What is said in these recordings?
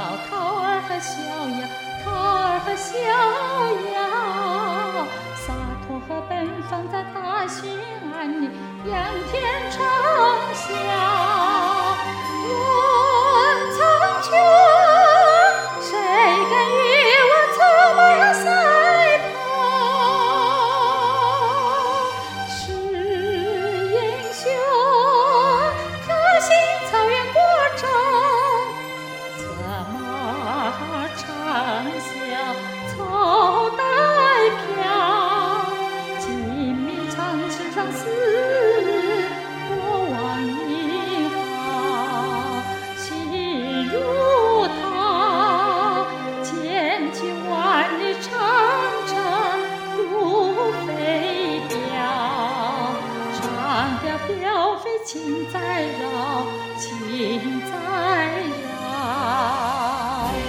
桃儿和小羊，桃儿和小羊，洒脱和奔放在大兴安岭，仰天长啸。论苍穹，谁敢与我策马赛跑？是英雄，特行草原过征，策马长啸，凑带飘。金陵长城上四国王英豪，心如涛，溅起万里长城如飞镖。长调飘飞情在绕，情在绕。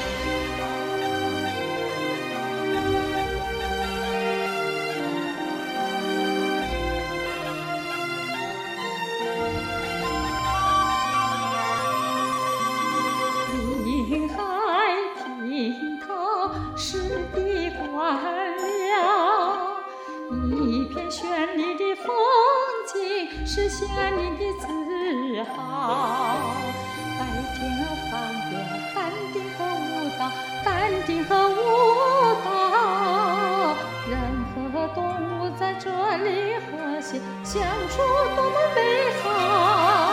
林海平涛，湿地官僚，一片绚丽的风景是县令的自豪。白天鹅放歌，丹顶和舞蹈，丹顶和舞蹈，人和动物在这里和谐相处，多么美好。